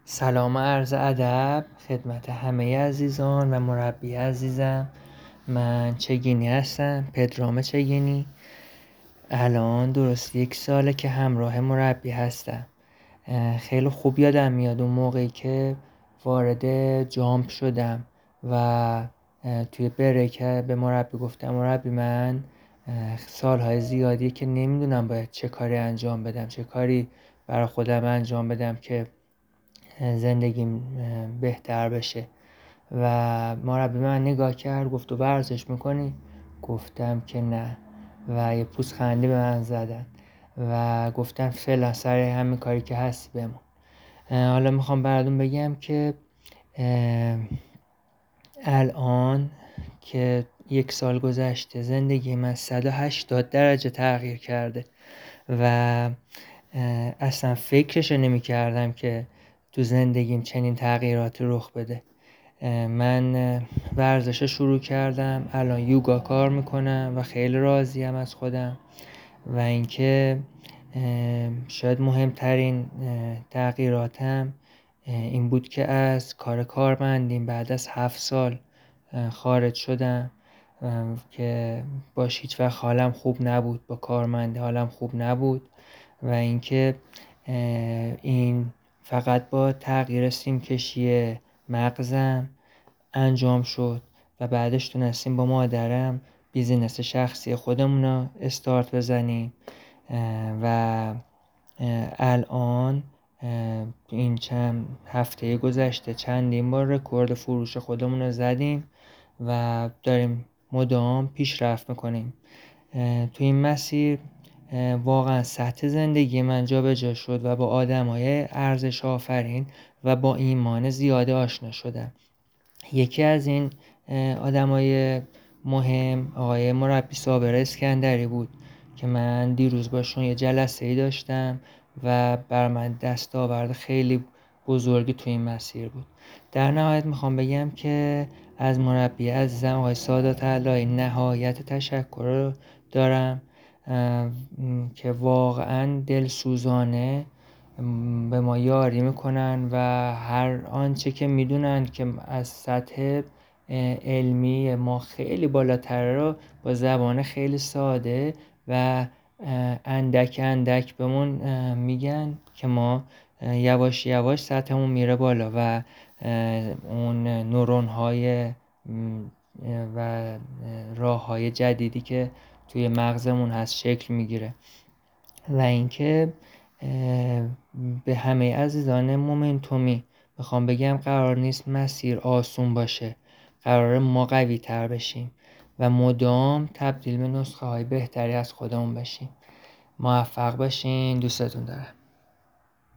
سلام و عرض ادب خدمت همه عزیزان و مربی عزیزم. من چگینی هستم، پدرام چگینی. الان درست 1 ساله که همراه مربی هستم. خیلی خوب یادم میاد اون موقعی که وارد جامپ شدم و توی بریک به مربی گفتم مربی من سالهای زیادی که نمیدونم باید چه کاری انجام بدم، چه کاری برای خودم انجام بدم که زندگیم بهتر بشه. و مربی من نگاه کرد، گفت تو ورزش میکنی؟ گفتم که نه و یه پوزخندی به من زدن و گفتن فعلا سر همین کاری که هستی بمون. حالا میخوام براتون بگم که الان که 1 سال گذشته زندگی من 180 درجه تغییر کرده و اصلا فکرشو نمی کردم که تو زندگیم چنین تغییراتی رخ بده. من ورزش شروع کردم، الان یوگا کار میکنم و خیلی راضیم از خودم و اینکه شاید مهمترین تغییراتم این بود که از کار کارمندیم بعد از 7 سال خارج شدم که باش هیچ وقت حالم خوب نبود، با کارمند حالم خوب نبود و اینکه این فقط با تغییر سیمکشی مغزم انجام شد و بعدش تونستیم با مادرم بیزینس شخصی خودمون رو استارت بزنیم و الان این چند هفته گذشته چندین بار رکورد فروش خودمون رو زدیم و داریم مدام پیشرفت میکنیم. تو این مسیر واقعا سطح زندگی من جابجا شد و با آدمای ارزش آفرین و با ایمان زیاده آشنا شدم. یکی از این آدمای مهم آقای مربی صابر اسکندری بود که من دیروز باشون یه جلسه ای داشتم و بر من دستاورد خیلی بزرگی تو این مسیر بود. در نهایت میخوام بگم که از مربی عزیزم آقای سادات علایی نهایت تشکر رو دارم که واقعا دلسوزانه به ما یاری میکنن و هر آنچه که میدونن که از سطح علمی ما خیلی بالاتره رو با زبان خیلی ساده و اندک اندک بهمون میگن که ما یواش یواش سطحمون میره بالا و اون نورون های و راه های جدیدی که توی مغزمون هست شکل میگیره. و اینکه به همه عزیزان مومنتومی میخوام بگم قرار نیست مسیر آسون باشه، قراره ما قوی تر بشیم و مدام تبدیل به نسخه های بهتری از خودمون بشیم. موفق باشین، دوستتون دارم.